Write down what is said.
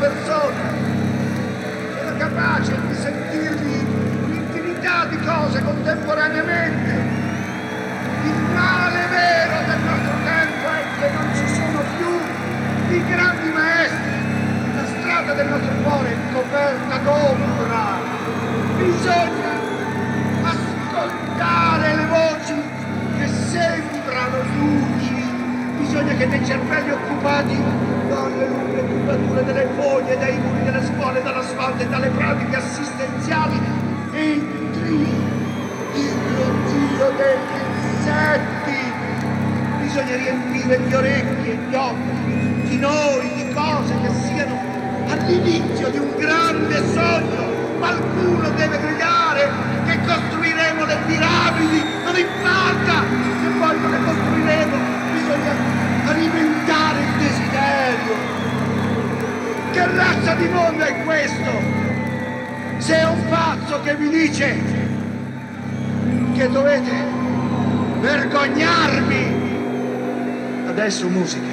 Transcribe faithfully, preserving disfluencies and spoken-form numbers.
persona. Sono capace di sentirvi un'infinità di cose contemporaneamente. Il male vero del nostro tempo è che non ci sono più i grandi maestri. La strada del nostro cuore è coperta d'ombra. Bisogna ascoltare le voci che sembrano luci. Bisogna che nei cervelli occupati dalle lunghe cubature delle foglie, dai muri delle scuole, dall'asfalto e dalle pratiche assistenziali entri il ronzio degli insetti. Bisogna riempire gli orecchi e gli occhi di tutti noi di cose che siano all'inizio di un grande sogno. Qualcuno deve gridare che costruiremo le piramidi, non importa se poi non le costruiremo, bisogna alimentare il desiderio. Che razza di mondo è questo? Se è un pazzo che vi dice che dovete vergognarvi. Adesso musica.